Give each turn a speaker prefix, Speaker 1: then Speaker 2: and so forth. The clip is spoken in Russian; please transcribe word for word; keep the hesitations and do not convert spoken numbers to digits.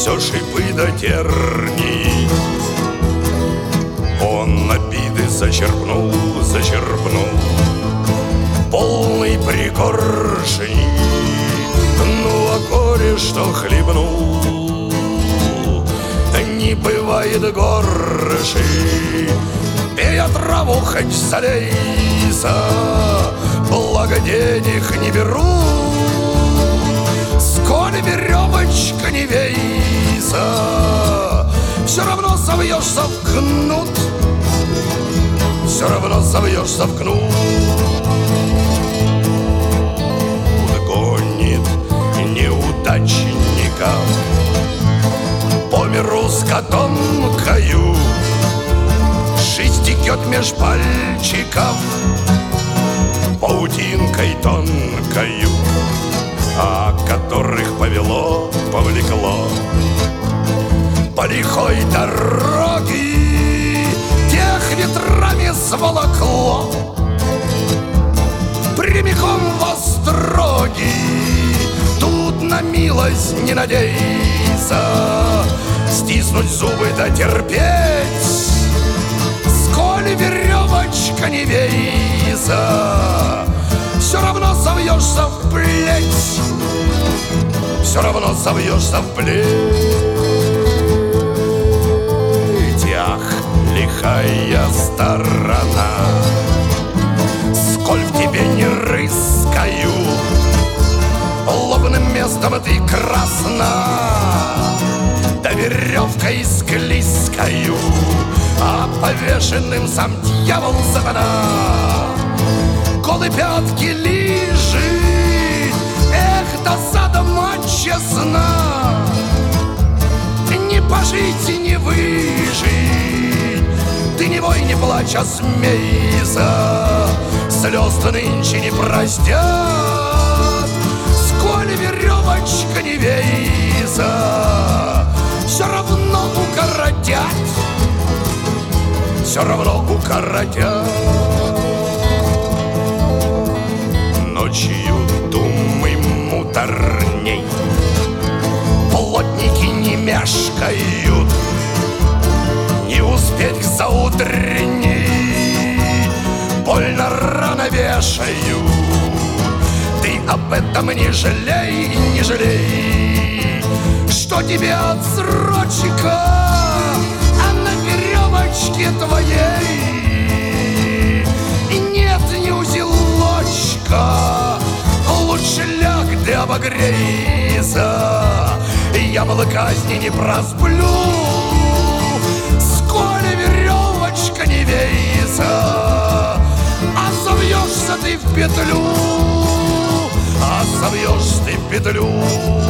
Speaker 1: все шипы да терни. Он обиды зачерпнул, зачерпнул полный пригоршни. Ну а горе, что хлебнул, не бывает горши. Пей траву хоть залейся, благо денег не беру. Сколь веревочка не вейся, все равно совьешься в кнут, все равно совьешься в кнут. Гонит неудачника по миру с котомкою, жизнь текет меж пальчиков паутинкой тонкою, а которых повело, повлекло по лихой дороге, тех ветрами сволокло прямиком в остроги. Тут на милость не надейся, стиснуть зубы да терпеть. Сколь веревочка не вейся, все равно совьешься в плеть, все равно совьешься в плеть. Ах, лихая сторона, сколь в тебе не рыскаю, лобным местом ты красна, да веревкой склизкою, а повешенным сам дьявол сатана голы пятки лежит. Эх, досада, мать честна, не пожить и не выжить. Ты не вой, не плачь, а смейся, слез-то нынче не простят. Сколь веревочка не вейся, все равно укоротят, все равно укоротят. Ночью думай муторней, плотники не мешкают, не успеть к заутренней больно рано вешают. Ты об этом не жалей, не жалей, что тебе отсрочка, а на веревочке твоей и нет ни узелочка. Лучше ляг да обогрейся, я казни не просплю. Сколь веревочка не вейся, а совьешься ты в петлю, а совьешься ты в петлю.